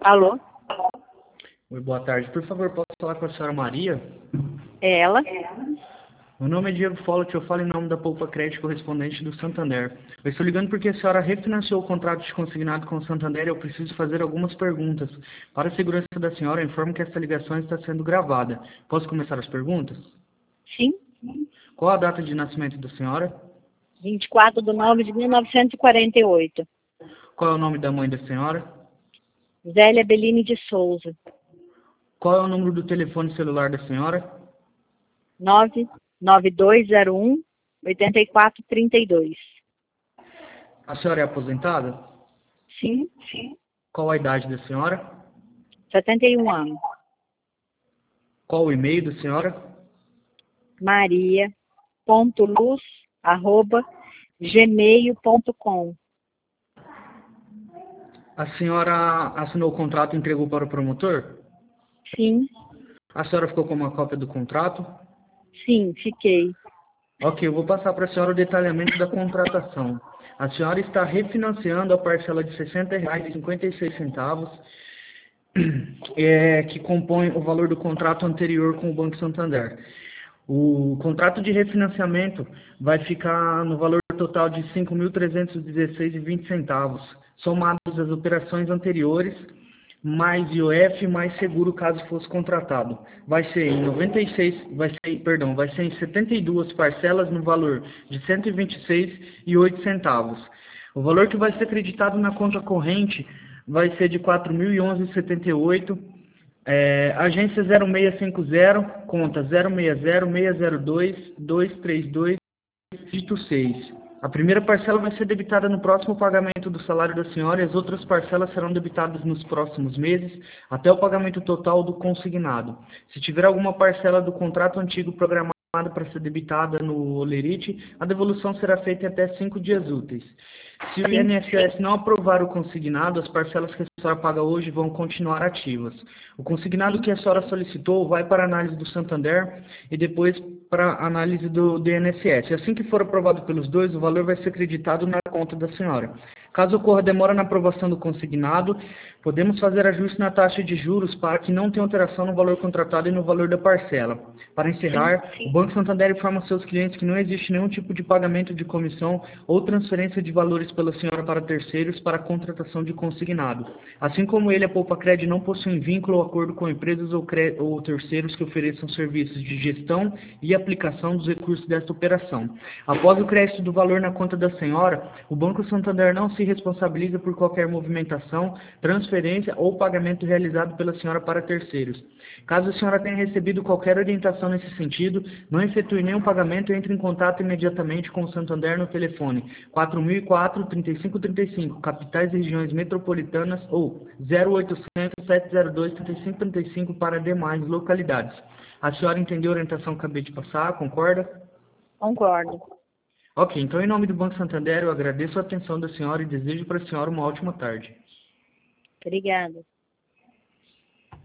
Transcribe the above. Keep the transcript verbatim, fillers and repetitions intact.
Alô? Oi, boa tarde. Por favor, posso falar com a senhora Maria? É ela? Meu nome é Diego Follett, eu falo em nome da Poupa Crédito correspondente do Santander. Eu estou ligando porque a senhora refinanciou o contrato de consignado com o Santander e eu preciso fazer algumas perguntas. Para a segurança da senhora, eu informo que esta ligação está sendo gravada. Posso começar as perguntas? Sim. Qual a data de nascimento da senhora? vinte e quatro de nove de mil novecentos e quarenta e oito. Qual é o nome da mãe da senhora? Zélia Bellini de Souza. Qual é o número do telefone celular da senhora? nove nove dois zero um oito quatro três dois. A senhora é aposentada? Sim. Qual a idade da senhora? setenta e um anos. Qual o e-mail da senhora? maria.luz arroba gmail ponto com. A senhora assinou o contrato e entregou para o promotor? Sim. A senhora ficou com uma cópia do contrato? Sim, fiquei. Ok, eu vou passar para a senhora o detalhamento da contratação. A senhora está refinanciando a parcela de sessenta reais e cinquenta e seis centavos, é, que compõe o valor do contrato anterior com o Banco Santander. O contrato de refinanciamento vai ficar no valor total de cinco mil trezentos e dezesseis reais e vinte centavos, somados as operações anteriores, mais I O F, mais seguro caso fosse contratado. Vai ser em noventa e seis, vai ser, perdão, vai ser em setenta e duas parcelas no valor de cento e vinte e seis reais e oito centavos. O valor que vai ser acreditado na conta corrente vai ser de quatro mil e onze reais e setenta e oito centavos. É, agência zero seis cinco zero, conta zero seis zero seis zero dois dois três dois, dígito seis. A primeira parcela vai ser debitada no próximo pagamento do salário da senhora e as outras parcelas serão debitadas nos próximos meses, até o pagamento total do consignado. Se tiver alguma parcela do contrato antigo programada para ser debitada no Olerite, a devolução será feita em até cinco dias úteis. Se o I N S S não aprovar o consignado, as parcelas que a senhora paga hoje vão continuar ativas. O consignado que a senhora solicitou vai para a análise do Santander e depois para a análise do, do I N S S. Assim que for aprovado pelos dois, o valor vai ser acreditado na conta da senhora. Caso ocorra demora na aprovação do consignado, podemos fazer ajuste na taxa de juros para que não tenha alteração no valor contratado e no valor da parcela. Para encerrar, o Banco Santander informa aos seus clientes que não existe nenhum tipo de pagamento de comissão ou transferência de valores pela senhora para terceiros para a contratação de consignado. Assim como ele, a Poupa Crédito não possui vínculo ou acordo com empresas ou, ou terceiros que ofereçam serviços de gestão e aplicação dos recursos desta operação. Após o crédito do valor na conta da senhora, o Banco Santander não se responsabiliza por qualquer movimentação, transferência ou pagamento realizado pela senhora para terceiros. Caso a senhora tenha recebido qualquer orientação nesse sentido, não efetue nenhum pagamento e entre em contato imediatamente com o Santander no telefone quatro mil e quatro, trinta e cinco trinta e cinco, capitais e regiões metropolitanas ou zero oitocentos, sete zero dois, trinta e cinco trinta e cinco para demais localidades. A senhora entendeu a orientação que acabei de passar? Concorda? Concordo. Ok, então em nome do Banco Santander eu agradeço a atenção da senhora e desejo para a senhora uma ótima tarde. Obrigada.